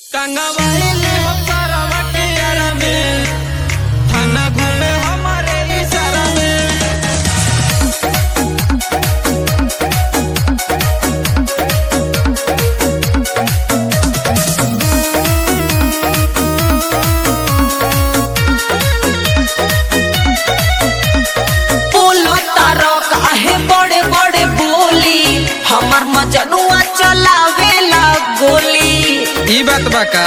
टंगवाइले हम सारा के यारा में थाना घूमे हमारे इशारा में। बोलो तारो काहे बड़े बड़े बोली हमर मजनुआ चलावेला गोली। ई बात बा का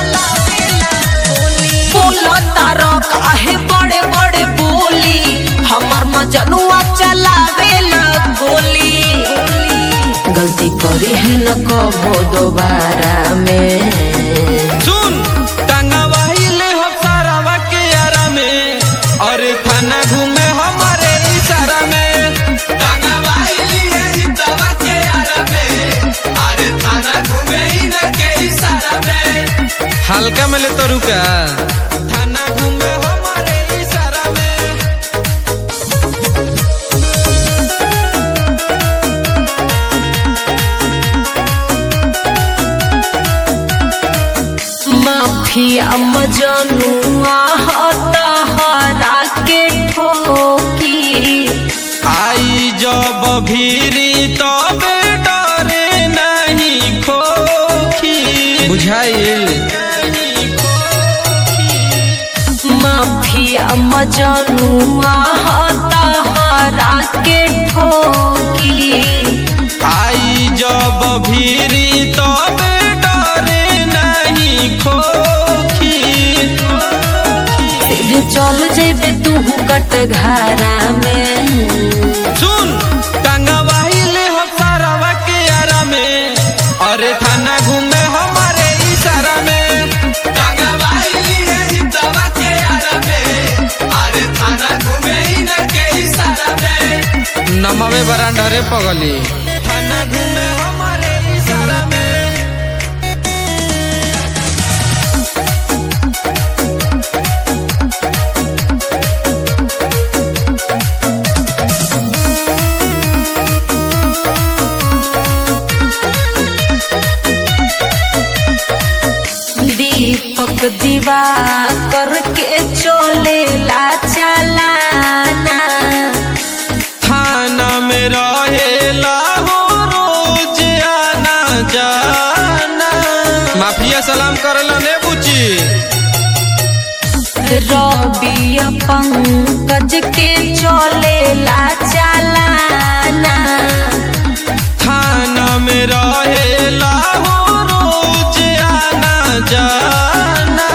बोलो तारो काहे बड़े बड़े बोली हमर मजनुआ चलावेला गोली। गलती करी है न कबो दोबारा में। सुन टंगवाइले हम सारा के यारा में और थाना घूमे हमारे इशारा में। टंगवाइले हम सारा के यारा में और थाना घूमे इनके इशारा में। हल्का में ले तो रुका थाना घूमे हमारे इशारा में। माफिया मजनुआ होता हरा के ठोकी। आई जब भीरी तब डरे नहीं खोखी बुझाइल। माफिया मजनुआ होता हरा के ठोकी। आई जब भीरी तब डरे नहीं खोखी। फिर चल जेबे तू कट घरा में। सुन टंगवाइले हम सारा के यारा में और थाना घूमे हमारे इशारा में। टंगवाइले हम सारा के यारा में और थाना घूमे इनके इशारा में। नमवे बरांडरे पगली थाना घूमे हमारे इशारा में। दीपक दीवा करके चलेला चलाना। थाना में रहेला हो रोज आना जाना। माफिया सलाम करला ने बुची। रवि पंकज के चलेला चलाना। थाना में रहेला हो रोज आना जाना।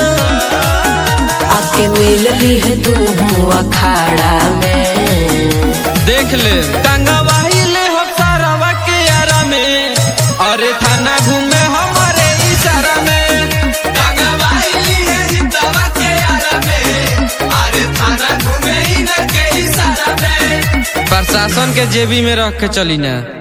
आके मिल ली है तू अखाड़ा में। देख ले टंगवाइले हम सारा के यारा में और थाना घूमे हमारे इशारा में। टंगवाइले हम सारा के यारा में और थाना घूमे इनके इशारा में। प्रशासन के जेबी में रख के चली ना।